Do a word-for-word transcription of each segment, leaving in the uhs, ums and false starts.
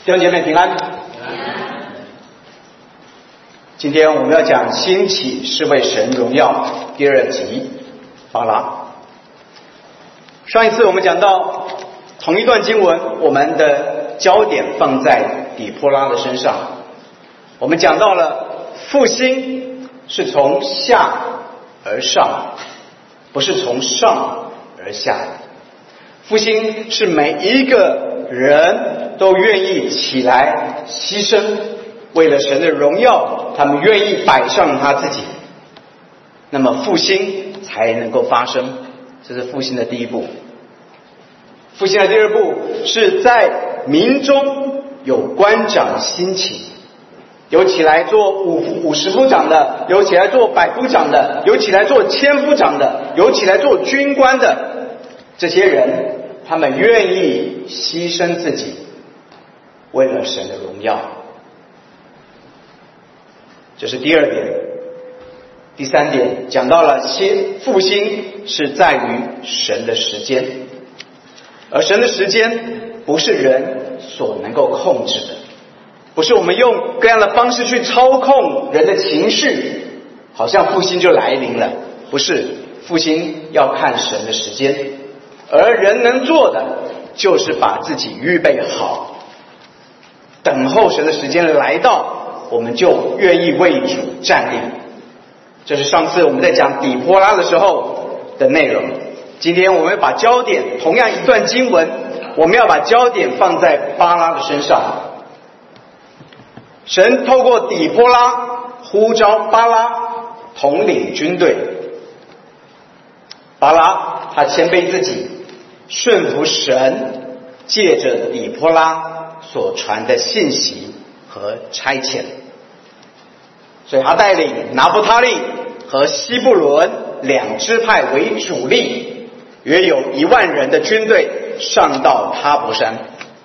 弟兄姐妹平安。今天我们要讲兴起是为神荣耀第二集巴拉。上一次我们讲到同一段经文，我们的焦点放在底波拉的身上。我们讲到了复兴是从下而上，不是从上而下。复兴是每一个人都愿意起来牺牲，为了神的荣耀，他们愿意摆上他自己，那么复兴才能够发生。这是复兴的第一步。复兴的第二步是在民中有官长兴起，有起来做五五十夫长的，有起来做百夫长的，有起来做千夫长的，有起来做军官的。这些人他们愿意牺牲自己，为了神的荣耀。这是第二点。第三点讲到了复兴是在于神的时间，而神的时间不是人所能够控制的，不是我们用各样的方式去操控人的情绪，好像复兴就来临了。不是，复兴要看神的时间，而人能做的就是把自己预备好，等候神的时间来到，我们就愿意为主站立。这是上次我们在讲底波拉的时候的内容。今天我们把焦点，同样一段经文，我们要把焦点放在巴拉的身上。神透过底波拉呼召巴拉统领军队。巴拉他谦卑自己，顺服神，借着底波拉所传的信息和差遣，所以他带领拿弗他利和西布伦两支派为主力，约有一万人的军队上到他伯山。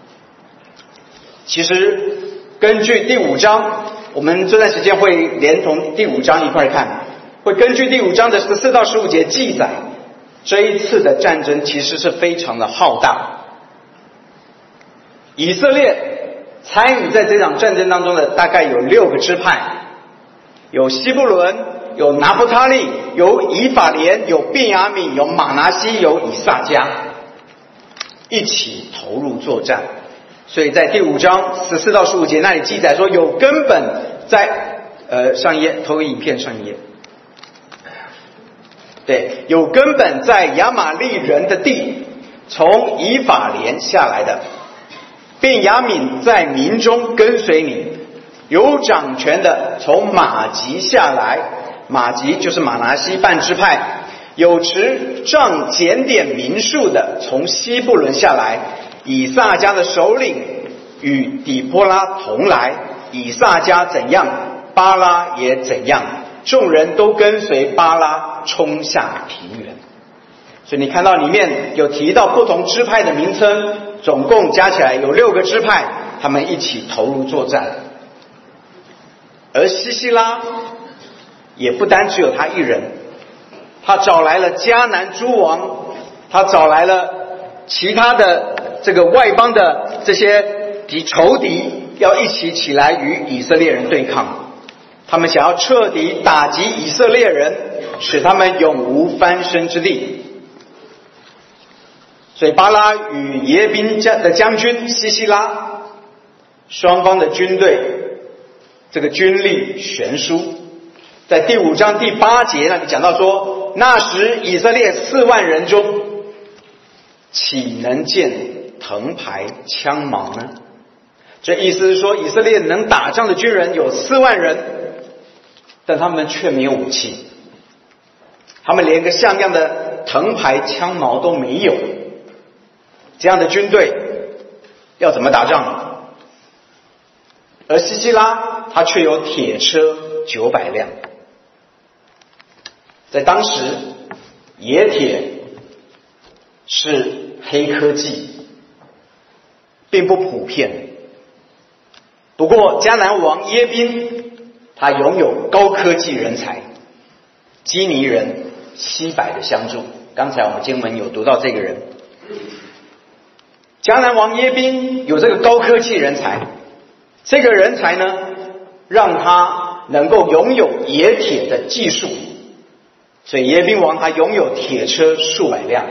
其实根据第五章，我们这段时间会连同第五章一块看，会根据第五章的十四到十五节记载，这一次的战争其实是非常的浩大。以色列参与在这场战争当中的大概有六个支派，有西布伦，有拿弗他利，有以法莲，有便雅悯，有马拿西，有以萨迦，一起投入作战。所以在第五章十四到十五节那里记载说，有根本在呃上一页，投个影片上一页。对，有根本在亚玛利人的地，从以法莲下来的。便雅悯在民中跟随你，有掌权的从马吉下来，马吉就是马拿西半支派，有持杖检点民数的从西布伦下来，以萨迦的首领与底波拉同来，以萨迦怎样，巴拉也怎样，众人都跟随巴拉冲下平原。所以你看到里面有提到不同支派的名称，总共加起来有六个支派，他们一起投入作战。而西西拉也不单只有他一人，他找来了迦南诸王，他找来了其他的这个外邦的这些敌仇敌，要一起起来与以色列人对抗。他们想要彻底打击以色列人，使他们永无翻身之地。所以巴拉与耶宾的将军西西拉，双方的军队这个军力悬殊。在第五章第八节那里讲到说，那时以色列四万人中，岂能见藤牌枪矛呢？这意思是说，以色列能打仗的军人有四万人，但他们却没有武器，他们连个像样的藤牌枪矛都没有。这样的军队要怎么打仗？而西西拉他却有铁车九百辆。在当时，冶铁是黑科技，并不普遍。不过迦南王耶宾他拥有高科技人才，基尼人西百的相助。刚才我们经文有读到这个人。 迦南王耶宾有这个高科技人才，这个人才呢，让他能够拥有冶铁的技术，所以耶宾王他拥有铁车数百辆。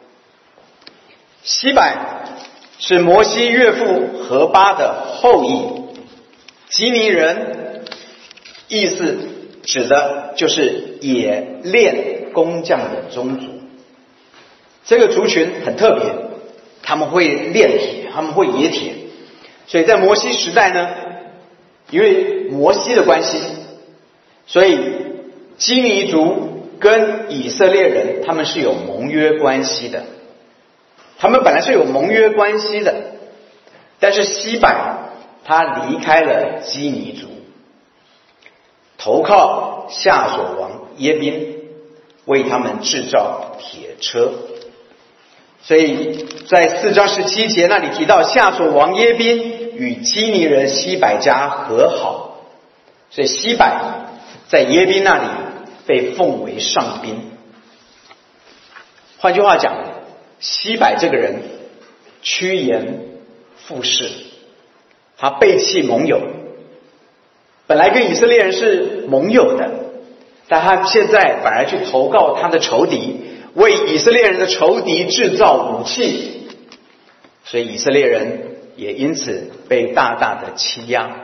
西百是摩西岳父何巴的后裔，基尼人意思指的就是冶炼工匠的宗族。这个族群很特别，他们会炼铁，他们会冶铁，所以在摩西时代呢，因为摩西的关系，所以基尼族跟以色列人他们是有盟约关系的，他们本来是有盟约关系的，但是西百他离开了基尼族，投靠夏所王耶宾，为他们制造铁车。所以在四章十七节那里提到夏所王耶宾与基尼人西百家和好，所以西百在耶宾那里被奉为上宾。换句话讲，西百这个人趋炎附势，他背弃盟友，本来跟以色列人是盟友的，但他现在反而去投靠他的仇敌，为以色列人的仇敌制造武器，所以以色列人也因此被大大的欺压。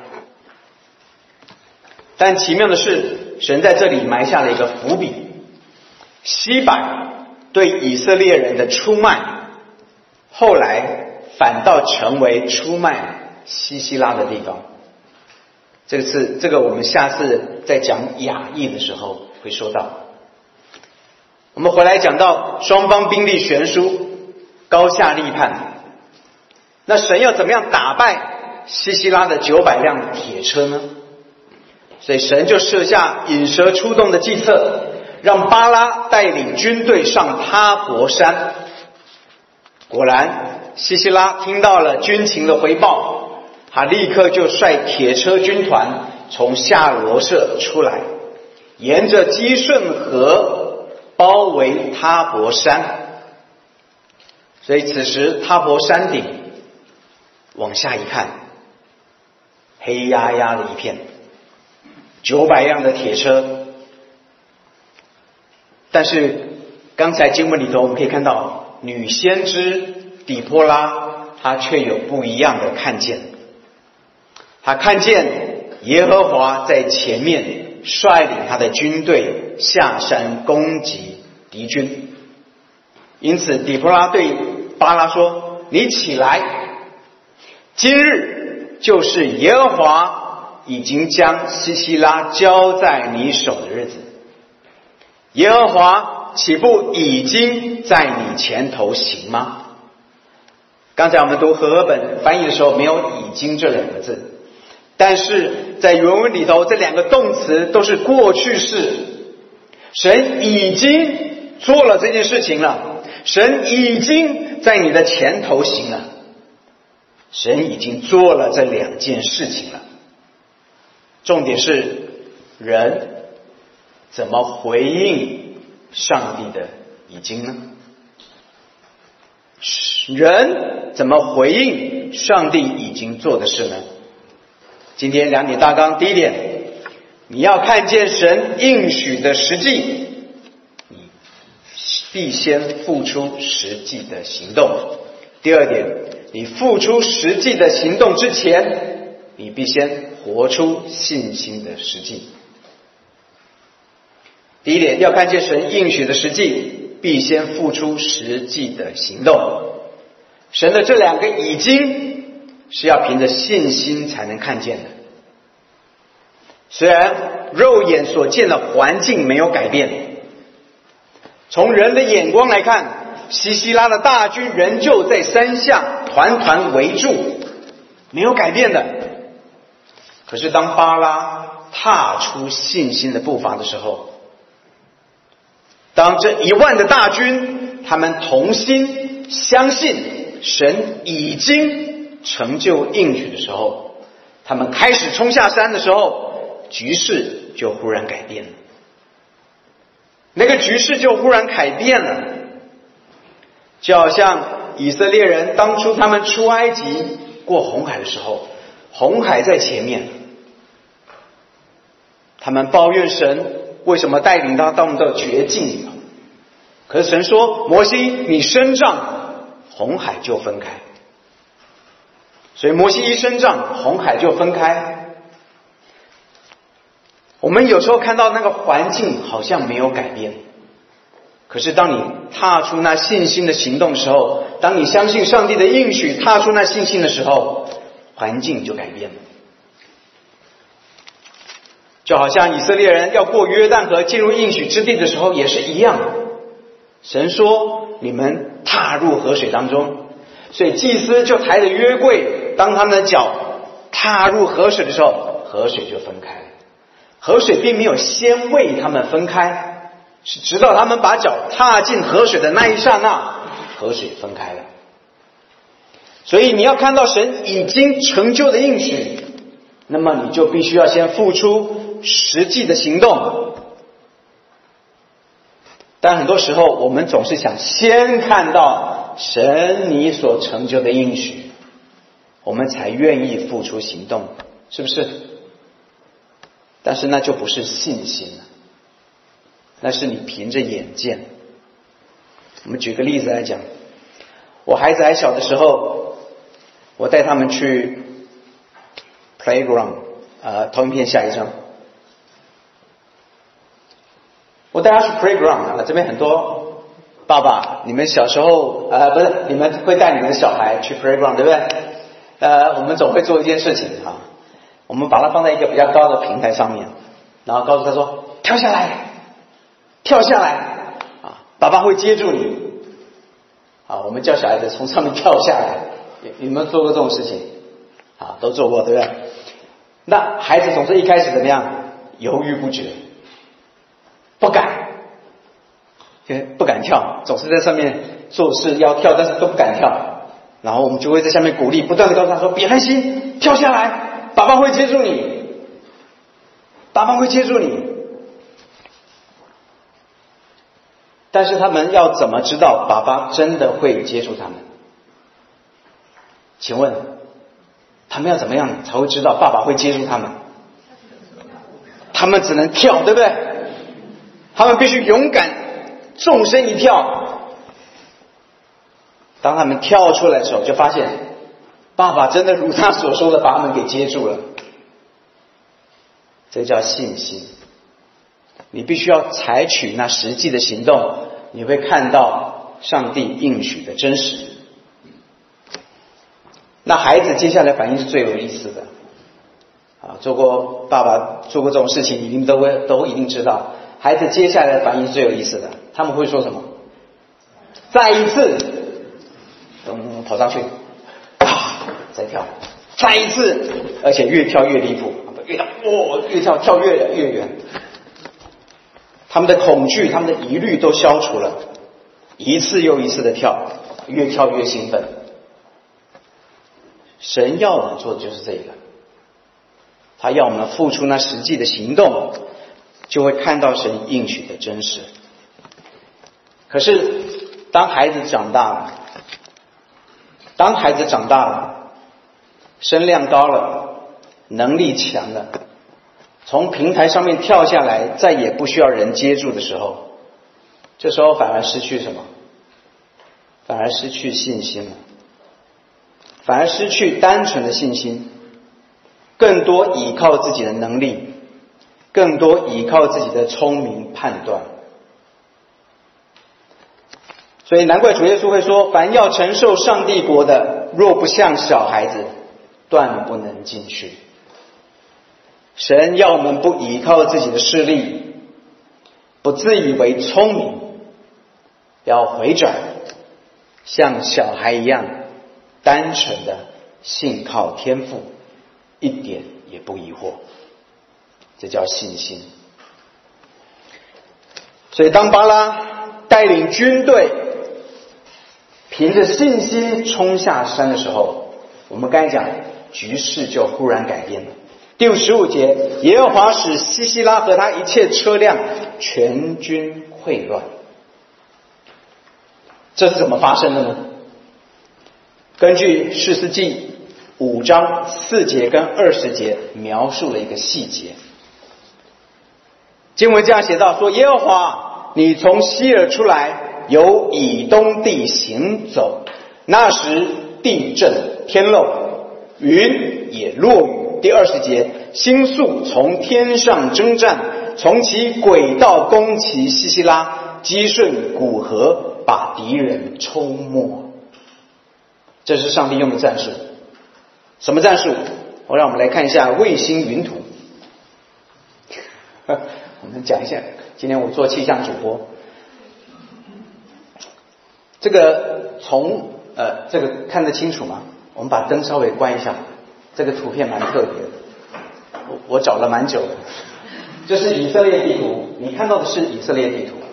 但奇妙的是，神在这里埋下了一个伏笔，西百对以色列人的出卖，后来反倒成为出卖西西拉的地方。这次这个我们下次在讲雅意的时候会说到。我们回来讲到双方兵力悬殊，高下立判，那神要怎么样打败西西拉的九百辆铁车呢？所以神就设下引蛇出洞的计策，让巴拉带领军队上他伯山。果然西西拉听到了军情的回报，他立刻就率铁车军团从夏罗舍出来，沿着基顺河包围他伯山。所以此时他伯山顶往下一看，黑压压的一片，九百辆的铁车。但是刚才经文里头我们可以看到，女先知底波拉她却有不一样的看见。她看见耶和华在前面率领他的军队下山攻击敌军，因此底波拉对巴拉说：你起来，今日就是耶和华已经将西西拉交在你手的日子。耶和华岂不已经在你前头行吗？刚才我们读和合本翻译的时候没有已经这两个字，但是在原文里头这两个动词都是过去式，神已经做了这件事情了，神已经在你的前头行了，神已经做了这两件事情了。重点是人怎么回应上帝的已经呢？人怎么回应上帝已经做的事呢？今天两点大纲，第一点，你要看见神应许的实际，你必先付出实际的行动。第二点，你付出实际的行动之前，你必先活出信心的实际。第一点，要看见神应许的实际，必先付出实际的行动。神的这两个已经是要凭着信心才能看见的。虽然肉眼所见的环境没有改变，从人的眼光来看，西西拉的大军仍旧在山下团团围住，没有改变的。可是当巴拉踏出信心的步伐的时候，当这一万的大军他们同心相信神已经成就应许的时候，他们开始冲下山的时候，局势就忽然改变了。那个局势就忽然改变了，就好像以色列人当初他们出埃及过红海的时候，红海在前面，他们抱怨神为什么带领他到到绝境里头。可是神说，摩西你伸杖，红海就分开。所以摩西一伸杖，红海就分开。我们有时候看到那个环境好像没有改变，可是当你踏出那信心的行动的时候，当你相信上帝的应许，踏出那信心的时候，环境就改变了。就好像以色列人要过约旦河进入应许之地的时候也是一样，神说你们踏入河水当中，所以祭司就抬着约柜，当他们的脚踏入河水的时候，河水就分开了。河水并没有先为他们分开，是直到他们把脚踏进河水的那一刹那，河水分开了。所以你要看到神已经成就的应许，那么你就必须要先付出实际的行动。但很多时候我们总是想先看到神你所成就的应许，我们才愿意付出行动，是不是？但是那就不是信心了，那是你凭着眼见。我们举个例子来讲，我孩子还小的时候，我带他们去 playground， 呃，投影片下一张。我带他去 playground， 啊，这边很多爸爸，你们小时候呃不是，你们会带你们的小孩去 playground， 对不对？呃，我们总会做一件事情哈，我们把它放在一个比较高的平台上面，然后告诉他说跳下来，跳下来啊，爸爸会接住你。啊，我们叫小孩子从上面跳下来，你们做过这种事情？啊，都做过，对不对？那孩子总是一开始怎么样？犹豫不决，不敢，不敢跳，总是在上面做事要跳，但是都不敢跳。然后我们就会在下面鼓励，不断的告诉他说：“别担心，跳下来，爸爸会接住你，爸爸会接住你。”但是他们要怎么知道爸爸真的会接住他们？请问他们要怎么样才会知道爸爸会接住他们？他们只能跳，对不对？他们必须勇敢纵身一跳。当他们跳出来的时候，就发现爸爸真的如他所说的把他们给接住了。这叫信心。你必须要采取那实际的行动，你会看到上帝应许的真实。那孩子接下来反应是最有意思的啊！做过爸爸做过这种事情，一定都会都一定知道，孩子接下来的反应是最有意思的。他们会说什么？再一次，嗯，跑上去，啊，再跳，再一次，而且越跳越离谱，越跳，哦，越跳跳越越远。他们的恐惧，他们的疑虑都消除了，一次又一次的跳，越跳越兴奋。神要我们做的就是这个，他要我们付出那实际的行动，就会看到神应许的真实。可是当孩子长大了，当孩子长大了，声量高了，能力强了，从平台上面跳下来，再也不需要人接住的时候，这时候反而失去什么？反而失去信心了，反而失去单纯的信心，更多依靠自己的能力，更多依靠自己的聪明判断。所以难怪主耶稣会说，凡要承受上帝国的，若不像小孩子，断不能进去。神要我们不依靠自己的势力，不自以为聪明，要回转，像小孩一样单纯的信靠天父，一点也不疑惑。这叫信心。所以当巴拉带领军队凭着信心冲下山的时候，我们刚才讲局势就忽然改变了。第五十五节，耶和华使西西拉和他一切车辆全军溃乱。这是怎么发生的呢？ 根据士师记五章四节跟二十节描述了一个细节。经文这样写到说，耶和华，你从西珥出来，由以东地行走，那时地震天漏，云也落雨。第二十节，星宿从天上征战，从其轨道攻击西西拉，击顺古河，把敌人抽没。这是上帝用的战术。什么战术？我让我们来看一下卫星云图。我们讲一下，今天我做气象主播，这个从呃这个看得清楚吗？我们把灯稍微关一下，这个图片蛮特别的，我我找了蛮久的。这是以色列地图，你看到的是以色列地图。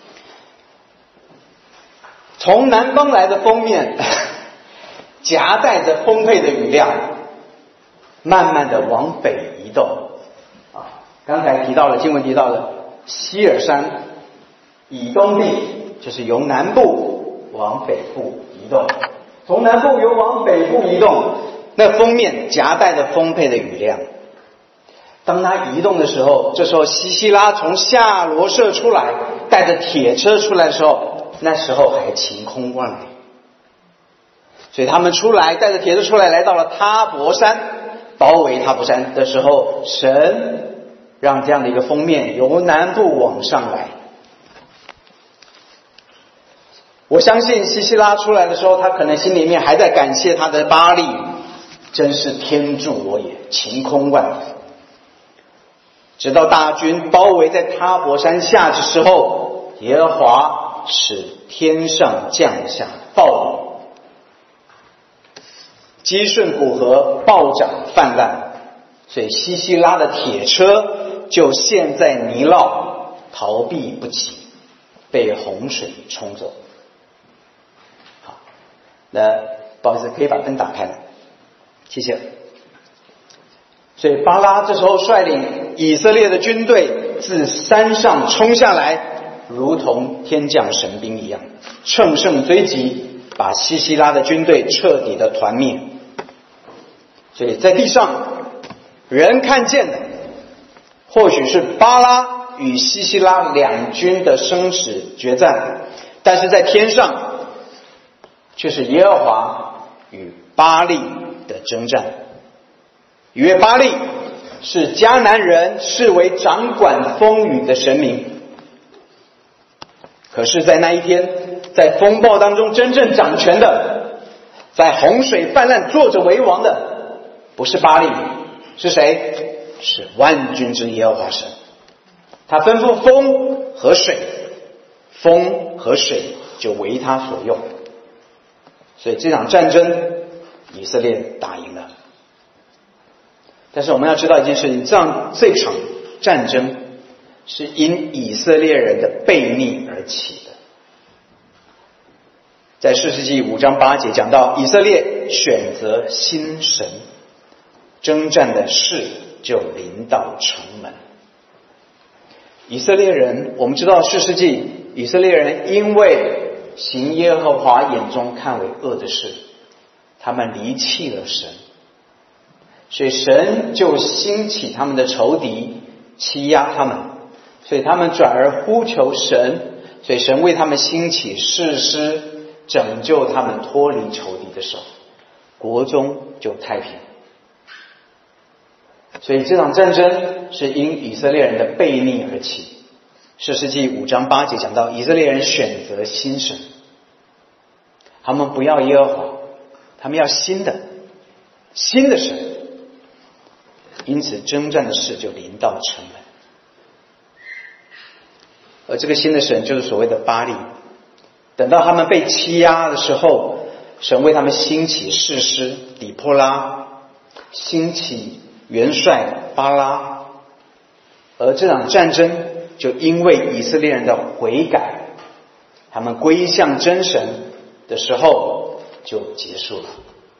从南方来的锋面，夹带着丰沛的雨量，慢慢的往北移动。刚才提到了，经文提到了西珥山以东地，就是由南部往北部移动，从南部由往北部移动，那锋面夹带着丰沛的雨量。当它移动的时候，这时候西西拉从夏罗舍出来，带着铁车出来的时候，那时候还晴空万里，所以他们出来带着铁车出来，来到了他伯山，包围他伯山的时候，神让这样的一个锋面由南部往上来。我相信西西拉出来的时候，他可能心里面还在感谢他的巴力，真是天助我也，晴空万里。直到大军包围在他伯山下的时候，耶和华使天上降下暴雨，基顺古河暴涨泛滥，所以西西拉的铁车就陷在泥淖，逃避不及，被洪水冲走。好，那不好意思，可以把灯打开了，谢谢。所以巴拉这时候率领以色列的军队自山上冲下来，如同天降神兵一样，乘胜追击，把西西拉的军队彻底的团灭。所以在地上人看见的或许是巴拉与西西拉两军的生死决战，但是在天上却是耶和华与巴力的征战。因为巴力是迦南人视为掌管风雨的神明，可是在那一天，在风暴当中真正掌权的，在洪水泛滥坐着为王的，不是巴力，是谁？是万军之耶和华神。他吩咐风和水，风和水就为他所用。所以这场战争以色列打赢了。但是我们要知道一件事情，这样这场战争是因以色列人的悖逆而起的。在士师记五章八节讲到，以色列选择新神，征战的事就临到城门。以色列人，我们知道士师记，以色列人因为行耶和华眼中看为恶的事，他们离弃了神，所以神就兴起他们的仇敌，欺压他们，所以他们转而呼求神，所以神为他们兴起士师，拯救他们脱离仇敌的手，国中就太平。所以这场战争是因以色列人的悖逆而起。士师记五章八节讲到，以色列人选择新神，他们不要耶和华，他们要新的新的神，因此征战的事就临到城门。而这个新的神就是所谓的巴力。等到他们被欺压的时候，神为他们兴起士师底波拉，兴起元帅巴拉。而这场战争就因为以色列人的悔改，他们归向真神的时候就结束了。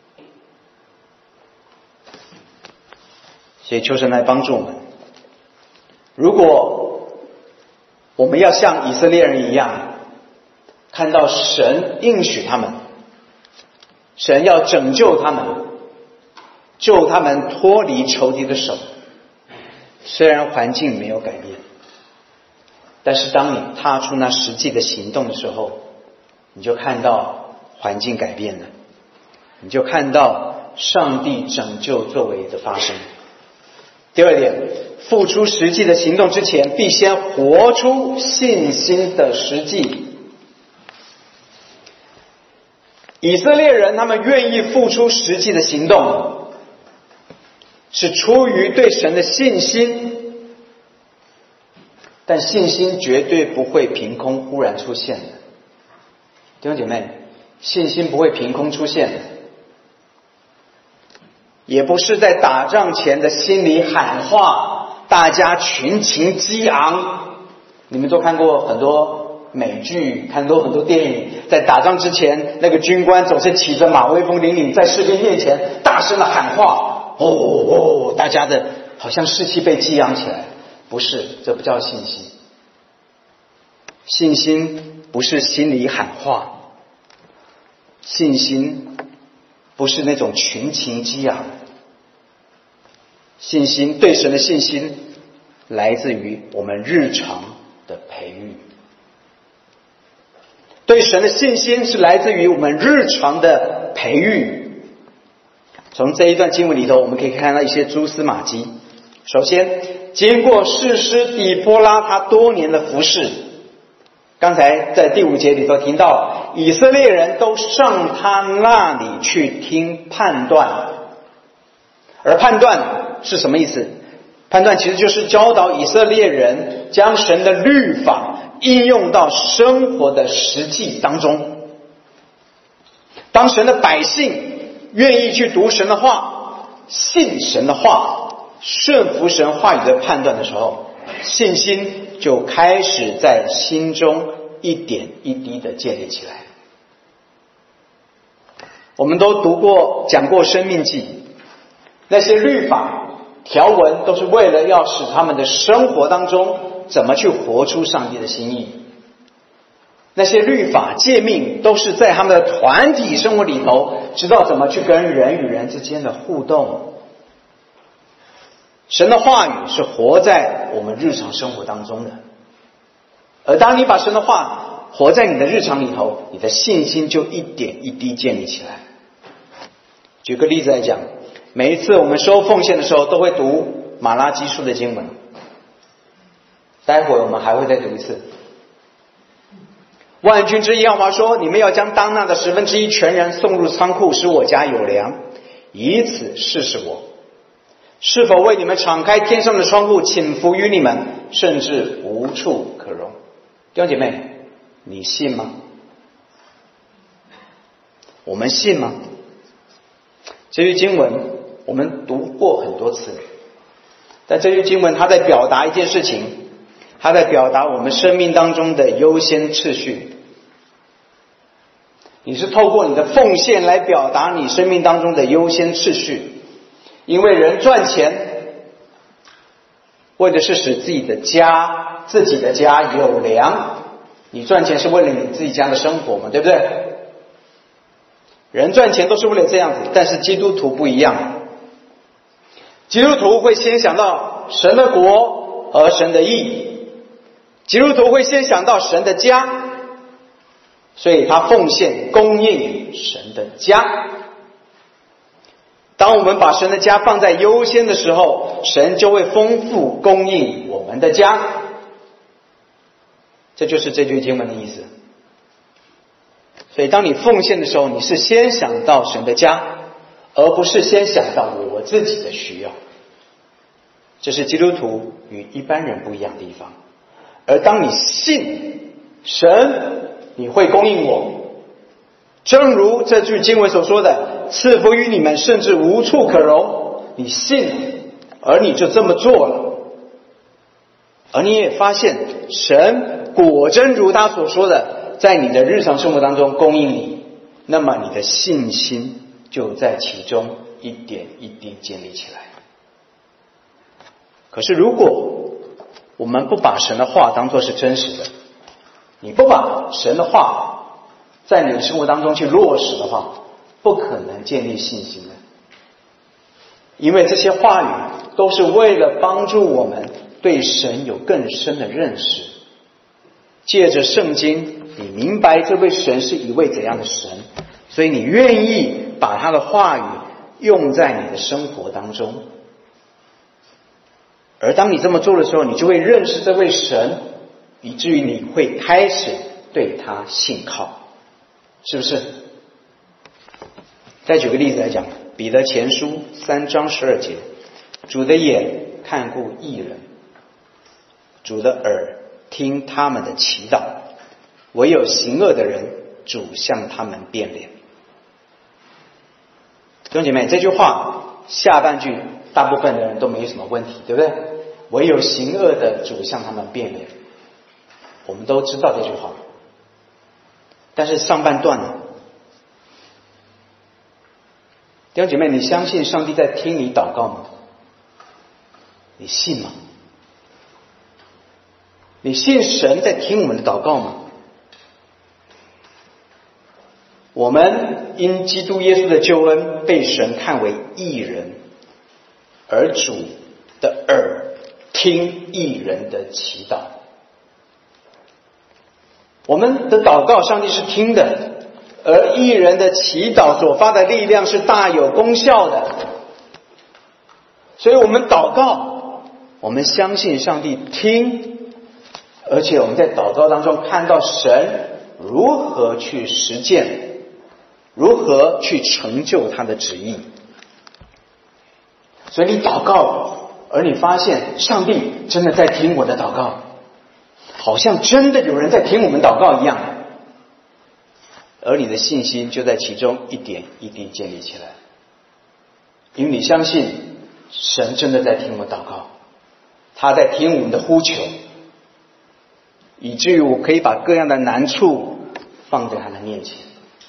所以求神来帮助我们，如果我们要像以色列人一样，看到神应许他们， 神要拯救他们，救他们脱离仇敌的手。虽然环境没有改变，但是当你踏出那实际的行动的时候，你就看到环境改变了，你就看到上帝拯救作为的发生。第二点，付出实际的行动之前，必先活出信心的实际。以色列人他们愿意付出实际的行动，是出于对神的信心，但信心绝对不会凭空忽然出现的。弟兄姐妹，信心不会凭空出现的，也不是在打仗前的心里喊话，大家群情激昂。你们都看过很多美剧，看过很多电影，在打仗之前，那个军官总是骑着马威风凛凛，在士兵面前大声的喊话，哦哦，大家的好像士气被激昂起来。不是，这不叫信心。信心不是心里喊话，信心不是那种群情激昂。信心，对神的信心来自于我们日常的培育。对神的信心是来自于我们日常的培育。从这一段经文里头，我们可以看到一些蛛丝马迹。首先，经过士师底波拉他多年的服侍，刚才在第五节里头听到，以色列人都上他那里去听判断。而判断是什么意思？判断其实就是教导以色列人将神的律法应用到生活的实际当中。当神的百姓愿意去读神的话，信神的话，顺服神话语的判断的时候，信心就开始在心中一点一滴的建立起来。我们都读过讲过申命记，那些律法条文都是为了要使他们的生活当中怎么去活出上帝的心意。那些律法诫命都是在他们的团体生活里头，知道怎么去跟人与人之间的互动。神的话语是活在我们日常生活当中的，而当你把神的话活在你的日常里头，你的信心就一点一滴建立起来。举个例子来讲，每一次我们收奉献的时候都会读马拉基书的经文，待会我们还会再读一次。万军之耶和华说，你们要将当纳的十分之一全然送入仓库，使我家有粮，以此试试我是否为你们敞开天上的窗户，倾福于你们，甚至无处可容。弟兄姐妹，你信吗？我们信吗？这句经文我们读过很多次，但这句经文它在表达一件事情，它在表达我们生命当中的优先次序。你是透过你的奉献来表达你生命当中的优先次序。因为人赚钱为的是使自己的家自己的家有粮，你赚钱是为了你自己家的生活嘛，对不对？人赚钱都是为了这样子，但是基督徒不一样。基督徒会先想到神的国和神的义，基督徒会先想到神的家，所以他奉献供应神的家。当我们把神的家放在优先的时候，神就会丰富供应我们的家。这就是这句经文的意思。所以当你奉献的时候，你是先想到神的家，而不是先想到我自己的需要。这是基督徒与一般人不一样的地方。而当你信神，你会供应我，正如这句经文所说的，赐福于你们，甚至无处可容。你信，而你就这么做了，而你也发现神果真如他所说的，在你的日常生活当中供应你，那么你的信心就在其中一点一滴建立起来。可是如果我们不把神的话当作是真实的，你不把神的话在你的生活当中去落实的话， 不可能建立信心的。因为这些话语都是为了帮助我们对神有更深的认识。借着圣经，你明白这位神是一位怎样的神，所以你愿意把他的话语用在你的生活当中。而当你这么做的时候，你就会认识这位神，以至于你会开始对他信靠，是不是？再举个例子来讲，彼得前书三章十二节，主的眼看顾义人，主的耳听他们的祈祷，唯有行恶的人，主向他们变脸。弟兄姐妹，这句话下半句大部分的人都没什么问题，对不对？唯有行恶的，主向他们变脸，我们都知道这句话。但是上半段呢？弟兄姐妹，你相信上帝在听你祷告吗？你信吗？你信神在听我们的祷告吗？我们因基督耶稣的救恩被神看为义人，而主的耳听义人的祈祷。我们的祷告上帝是听的，而义人的祈祷所发的力量是大有功效的。所以我们祷告，我们相信上帝听，而且我们在祷告当中看到神如何去实践，如何去成就他的旨意。所以你祷告，而你发现上帝真的在听我的祷告，好像真的有人在听我们祷告一样，而你的信心就在其中一点一滴建立起来。因为你相信神真的在听我们祷告，他在听我们的呼求，以至于我可以把各样的难处放在他的面前。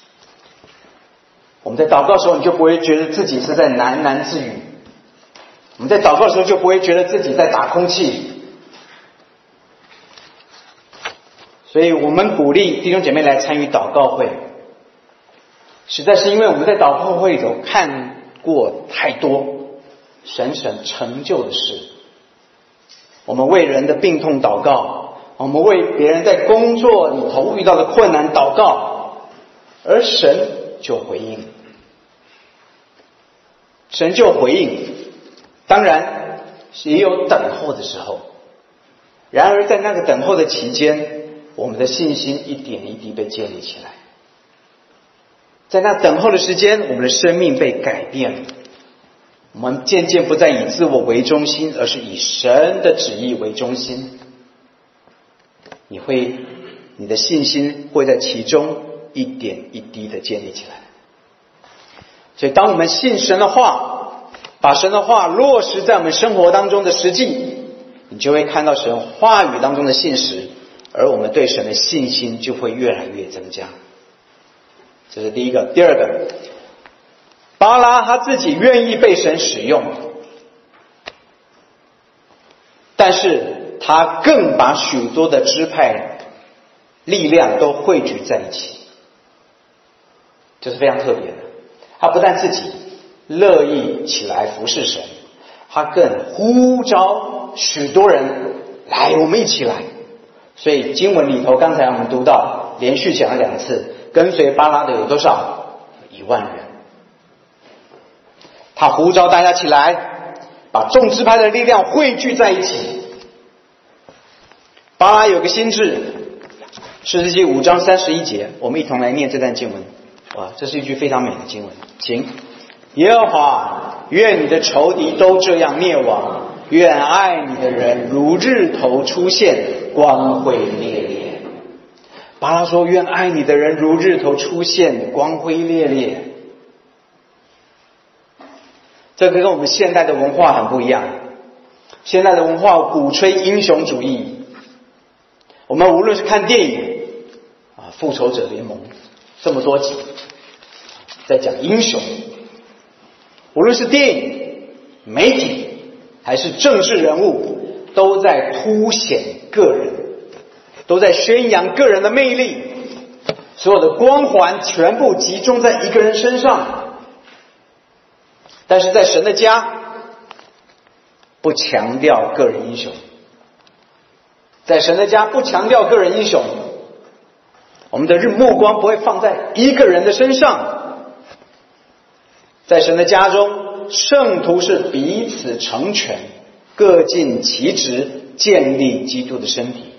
我们在祷告的时候，你就不会觉得自己是在喃喃自语，我们在祷告的时候就不会觉得自己在打空气。所以我们鼓励弟兄姐妹来参与祷告会，实在是因为我们在祷告会里头看过太多神神成就的事。我们为人的病痛祷告，我们为别人在工作里头遇到的困难祷告，而神就回应，神就回应。当然也有等候的时候，然而在那个等候的期间，我们的信心一点一滴被建立起来。在那等候的时间，我们的生命被改变了，我们渐渐不再以自我为中心，而是以神的旨意为中心。你会，你的信心会在其中一点一滴的建立起来。所以当我们信神的话，把神的话落实在我们生活当中的实际，你就会看到神话语当中的信实，而我们对神的信心就会越来越增加。这是第一个。第二个，巴拉他自己愿意被神使用，但是他更把许多的支派力量都汇聚在一起，这是非常特别的。他不但自己乐意起来服侍神，他更呼召许多人来，我们一起来。所以经文里头刚才我们读到连续讲了两次，跟随巴拉的有多少？一万人。他呼召大家起来，把众支派的力量汇聚在一起。巴拉有个心志，士师记五章三十一节，我们一同来念这段经文。哇，这是一句非常美的经文。请，耶和华，愿你的仇敌都这样灭亡，愿爱你的人如日头出现，光辉烈烈。巴拉说，愿爱你的人如日头出现，光辉烈烈。这个跟我们现代的文化很不一样。现代的文化鼓吹英雄主义，我们无论是看电影啊，复仇者联盟这么多集在讲英雄，无论是电影、媒体还是政治人物，都在凸显个人，都在宣扬个人的魅力。 所有的光环全部集中在一个人身上。但是在神的家，不强调个人英雄，在神的家不强调个人英雄，我们的目光不会放在一个人的身上。在神的家中，圣徒是彼此成全，各尽其职，建立基督的身体。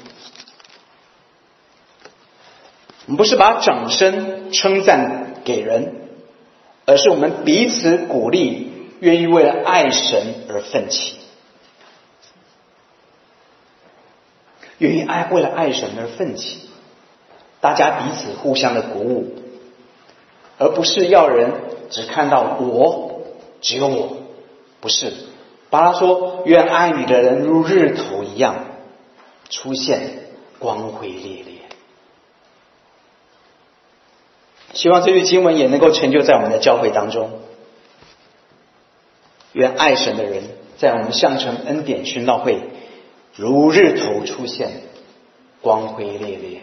我们不是把掌声称赞给人，而是我们彼此鼓励，愿意为了爱神而奋起，愿意爱为了爱神而奋起，大家彼此互相的鼓舞，而不是要人只看到我，只有我。不是，巴拉说，愿爱你的人如日头一样出现，光辉烈烈。希望这句经文也能够成就在我们的教会当中。愿爱神的人在我们象城恩典殉道会如日头出现，光辉烈烈。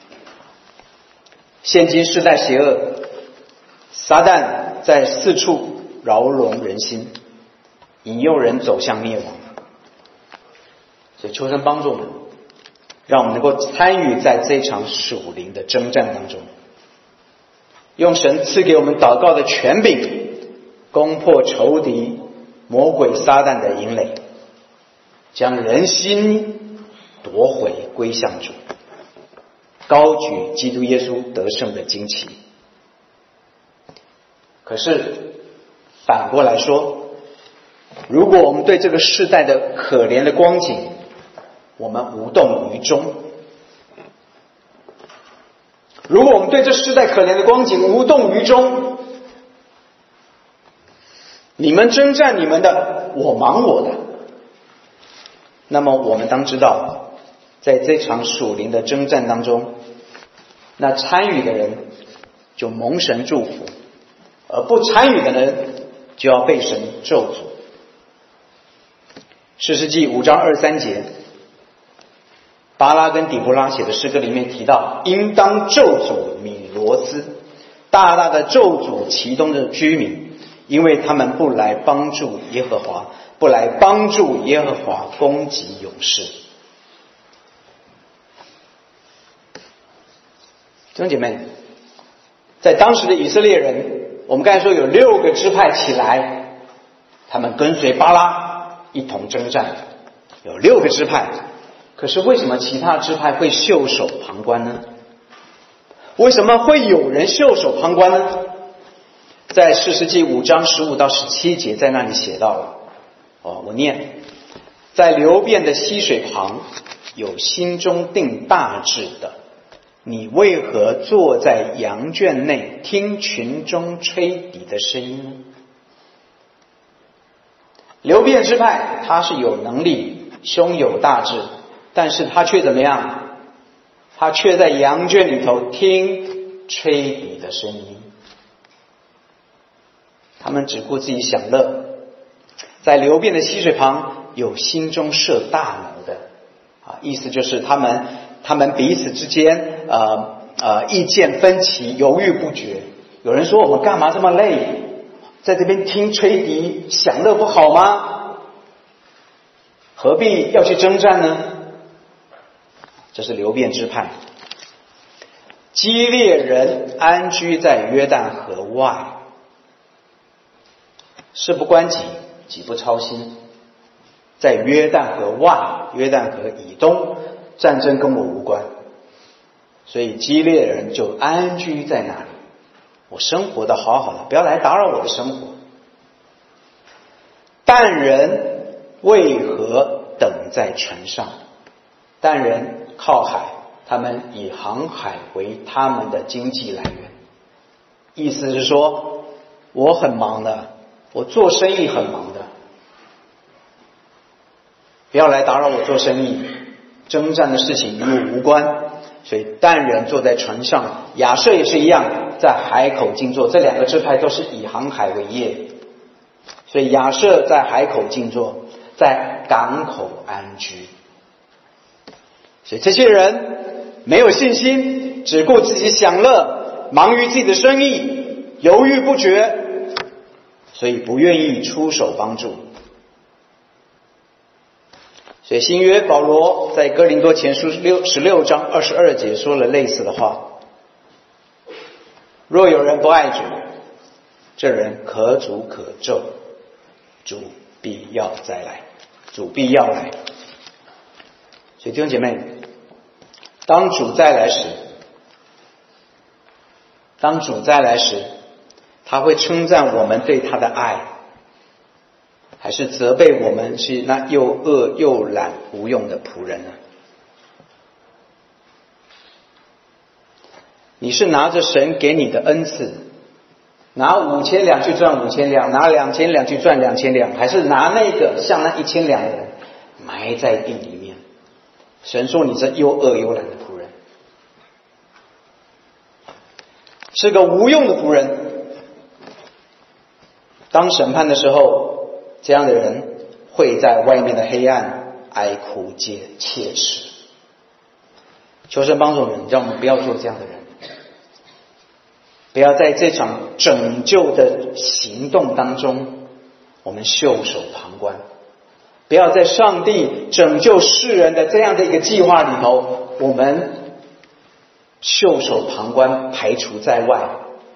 现今世代邪恶，撒旦在四处扰拢人心，引诱人走向灭亡。所以求神帮助我们，让我们能够参与在这场属灵的征战当中，用神赐给我们祷告的权柄，攻破仇敌魔鬼撒旦的营垒，将人心夺回归向主，高举基督耶稣得胜的旌旗。可是反过来说，如果我们对这个世代的可怜的光景我们无动于衷，如果我们对这世代可怜的光景无动于衷，你们征战你们的，我忙我的，那么我们当知道，在这场属灵的征战当中，那参与的人就蒙神祝福，而不参与的人就要被神咒诅。士师记五章二十三节，巴拉跟底波拉写的诗歌里面提到，应当咒诅米罗斯，大大的咒诅其中的居民，因为他们不来帮助耶和华，不来帮助耶和华攻击勇士。弟兄姐妹，在当时的以色列人，我们刚才说有六个支派起来，他们跟随巴拉一同征战，有六个支派。可是为什么其他支派会袖手旁观呢？为什么会有人袖手旁观呢？在士师记五章十五到十七节，在那里写到了，哦，我念，在流便的溪水旁，有心中定大志的，你为何坐在羊圈内，听群中吹笛的声音呢？流便支派他是有能力，胸有大志，但是他却怎么样？他却在羊圈里头听吹笛的声音。他们只顾自己享乐，在流便的溪水旁有心中设大谋的啊，意思就是他们他们彼此之间呃呃意见分歧，犹豫不决。有人说，我们干嘛这么累，在这边听吹笛享乐不好吗？何必要去征战呢？这是流便支派。基列人安居在约旦河外，事不关己，己不操心。在约旦河外，约旦河以东，战争跟我无关，所以基列人就安居在那里，我生活的好好的，不要来打扰我的生活。但人为何等在船上？但人靠海，他们以航海为他们的经济来源。意思是说，我很忙的，我做生意很忙的，不要来打扰我做生意，征战的事情与我无关。所以但人坐在船上，亚设也是一样，在海口静坐。这两个支派都是以航海为业，所以亚设在海口静坐，在港口安居。所以这些人没有信心，只顾自己享乐， 忙于自己的生意，犹豫不决，所以不愿意出手帮助。所以新约保罗在哥林多前书十六章二十二节说了类似的话：若有人不爱主，这人可诅可咒，主必要再来，主必要来。所以弟兄姐妹，当主再来时，当主再来时，他会称赞我们对他的爱，还是责备我们是那又恶又懒无用的仆人呢？你是拿着神给你的恩赐，拿五千两去赚五千两，拿两千两去赚两千两，还是拿那个像那一千两的人埋在地里面？神说你是又恶又懒的仆人，是个无用的仆人。当审判的时候，这样的人会在外面的黑暗哀哭切切齿。求神帮助我们，让我们不要做这样的人，不要在这场拯救的行动当中我们袖手旁观，不要在上帝拯救世人的这样的一个计划里头我们袖手旁观，排除在外。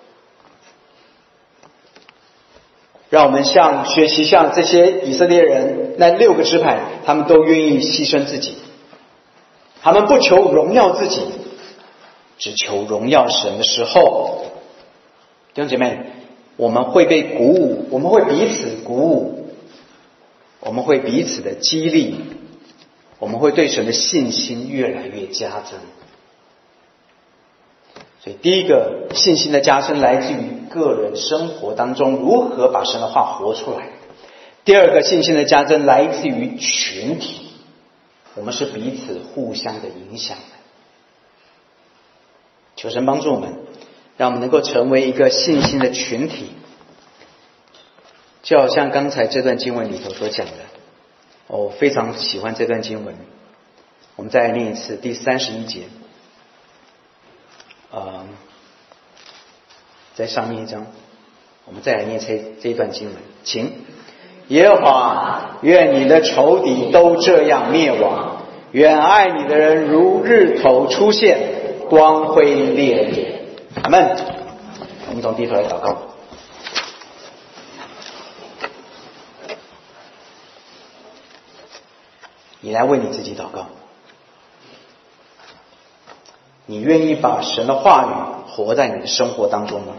让我们像学习像这些以色列人那六个支派，他们都愿意牺牲自己，他们不求荣耀自己，只求荣耀神的时候，弟兄姐妹，我们会被鼓舞，我们会彼此鼓舞，我们会彼此的激励，我们会对神的信心越来越加增。所以第一个信心的加深来自于个人生活当中如何把神的话活出来。第二个信心的加增来自于群体，我们是彼此互相的影响的。求神帮助我们，让我们能够成为一个信心的群体。就好像刚才这段经文里头所讲的，我非常喜欢这段经文，我们再来念一次第三十一节。呃，在上面一章，我们再来念这这一段经文，请。耶和华，愿你的仇敌都这样灭亡，愿爱你的人如日头出现，光辉烈烈。阿们。我们从低头来祷告。你来为你自己祷告。你愿意把神的话语活在你的生活当中吗？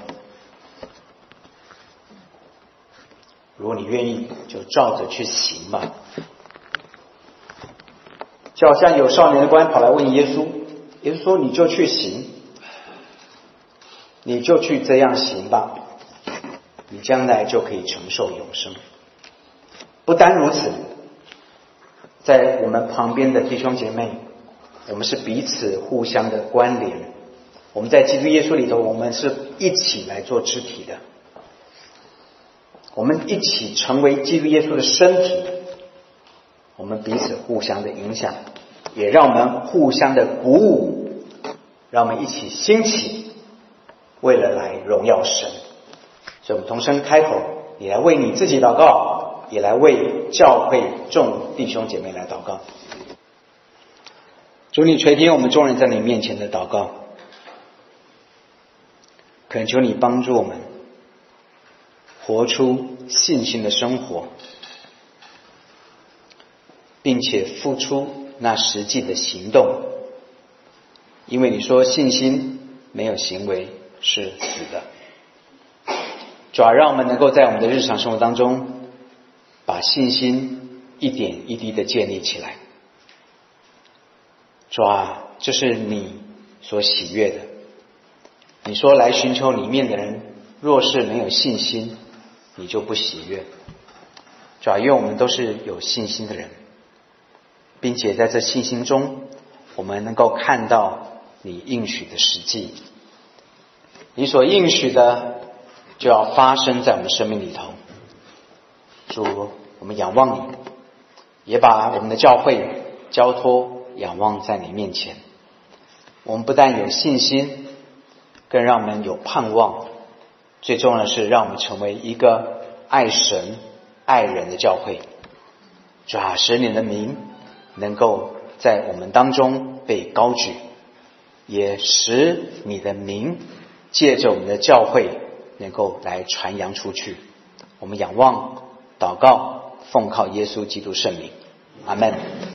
如果你愿意，就照着去行吧。就好像有少年的官跑来问耶稣，耶稣说你就去行，你就去这样行吧，你将来就可以承受永生。不单如此，在我们旁边的弟兄姐妹，我们是彼此互相的关联，我们在基督耶稣里头，我们是一起来做肢体的，我们一起成为基督耶稣的身体，我们彼此互相的影响，也让我们互相的鼓舞，让我们一起兴起，为了来荣耀神。所以我们同声开口，也来为你自己祷告，也来为教会众弟兄姐妹来祷告。主，你垂听我们众人在你面前的祷告，恳求你帮助我们活出信心的生活，并且付出那实际的行动，因为你说信心没有行为是死的。主啊，让我们能够在我们的日常生活当中把信心一点一滴的建立起来。主啊，这是你所喜悦的。你说来寻求里面的人若是没有信心，你就不喜悦。主啊，因为我们都是有信心的人，并且在这信心中我们能够看到你应许的实际，你所应许的就要发生在我们生命里头。主，我们仰望你，也把我们的教会交托仰望在你面前。我们不但有信心， 更让我们有盼望。最重要的是，让我们成为一个爱神、爱人的教会。主啊，使你的名能够在我们当中被高举，也使你的名借着我们的教会能够来传扬出去。我们仰望、祷告，奉靠耶稣基督圣名，阿们。